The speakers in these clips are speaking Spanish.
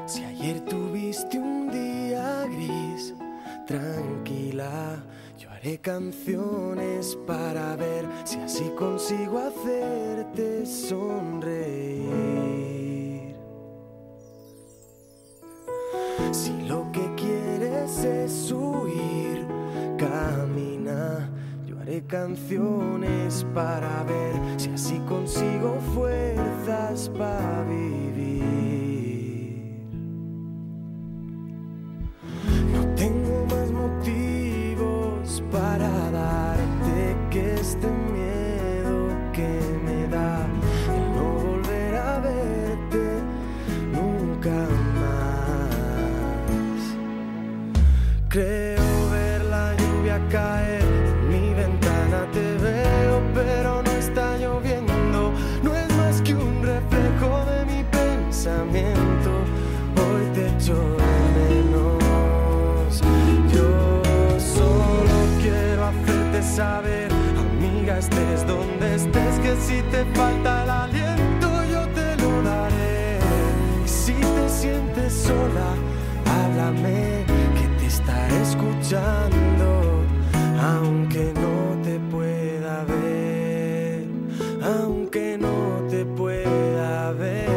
Si ayer tuviste un día gris, tranquila, yo haré canciones para ver si así consigo hacerte sonreír. Si lo que quieres es huir, camina, yo haré canciones para ver si así consigo fuerzas para vivir. No tengo más motivos para darte que este miedo que me da el no volver a verte nunca más. Creo ver la lluvia caer en mi ventana, te veo pero no está lloviendo, no es más que un reflejo de mi pensamiento. Hoy te echo de menos, yo solo quiero hacerte saber, amiga, estés donde estés, que si te falta el aliento yo te lo daré. Y si te sientes sola, háblame, que te estaré escuchando, aunque no te pueda ver, aunque no te pueda ver.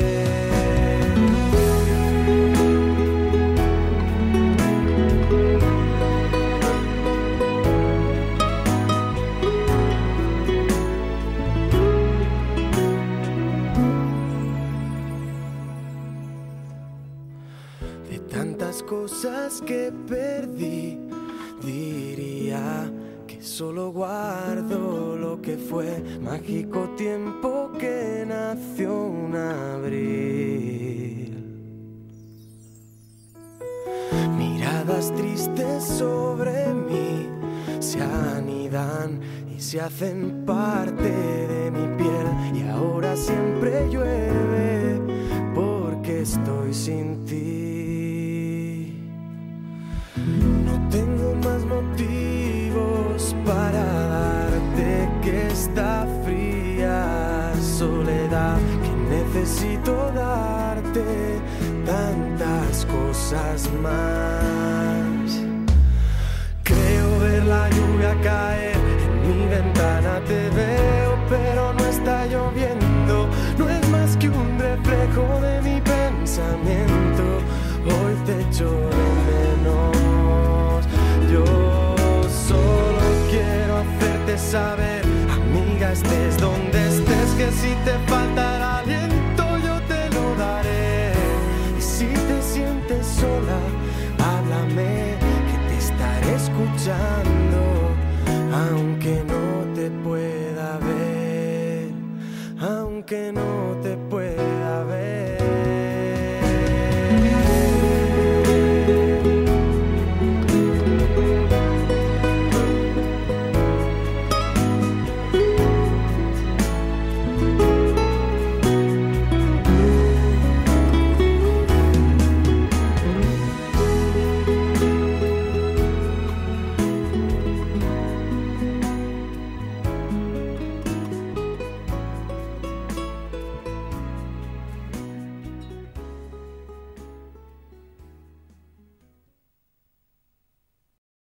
De tantas cosas que perdí, diría que solo guardo lo que fue mágico tiempo que nació un abril. Miradas tristes sobre mí se anidan y se hacen parte de mi piel, y ahora siempre llueve porque estoy sin ti. No tengo más motivos para darte que esta fría soledad, que necesito darte tantas cosas más. Creo ver la lluvia caer en mi ventana, te veo pero no está lloviendo, no es más que un reflejo de mi pensamiento. Hoy te echo de menos, yo solo quiero hacerte saber, amiga, estés donde estés, que si te falta el aliento yo te lo daré. Y si te sientes sola, háblame, que te estaré escuchando, aunque no te pueda ver, aunque no te pueda